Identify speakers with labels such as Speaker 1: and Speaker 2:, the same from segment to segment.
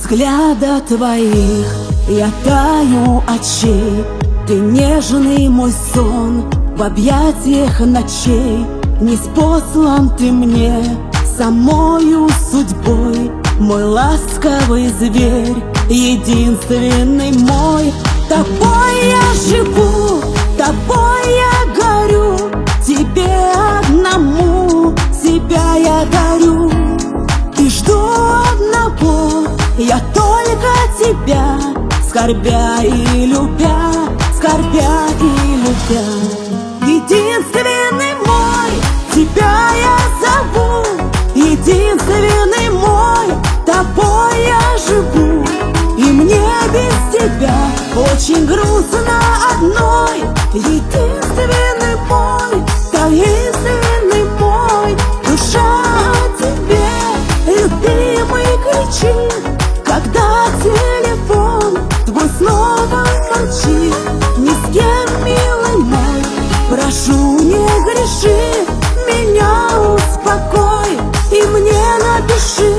Speaker 1: взгляда твоих я таю очей. Ты нежный мой сон в объятиях ночей. Ниспослан ты мне самою судьбой, мой ласковый зверь, единственный мой. Тобой я живу, тобой я горю, тебе одному себя я дарю. И жду одного, я только тебя, скорбя и любя, скорбя и любя. Единственный мой, тебя я зову, единственный мой, тобой я живу. И мне без тебя очень грустно одной. Единственный мой, таинственный мой, душа о тебе, любимый, кричит, когда телефон твой снова молчит. Ни с кем, милый мой, прошу, не греши, меня успокой и мне напиши.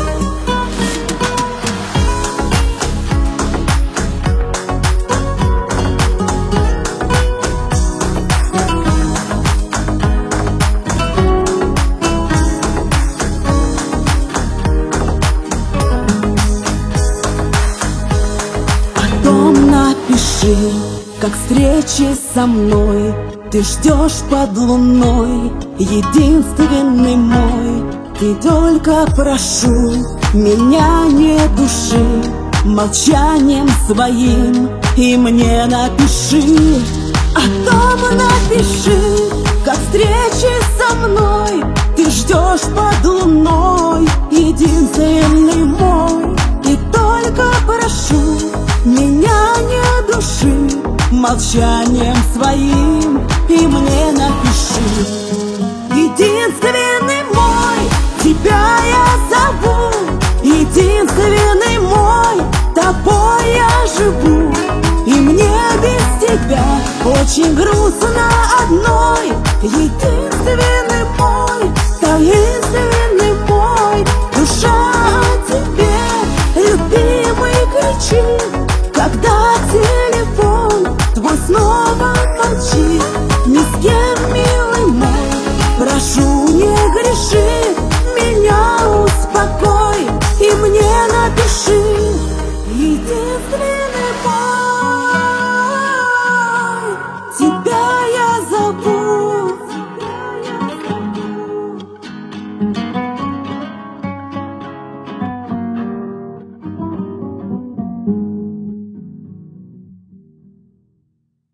Speaker 1: Напиши, как встречи со мной ты ждешь под луной, единственный мой. Ты только прошу, меня не души молчанием своим, и мне напиши. О том напиши, как встречи со мной ты ждешь под луной, единственный мой. И только прошу, меня не души молчанием своим, и мне напиши. Единственный мой, тебя я зову, единственный мой, тобой я живу. И мне без тебя очень грустно одной. Единственный мой, таинственный мой, душа о тебе, любимый, кричит, когда телефон твой снова молчит. Ни с кем, милый мой, прошу, не греши, меня успокой и мне напиши. Единственный мой.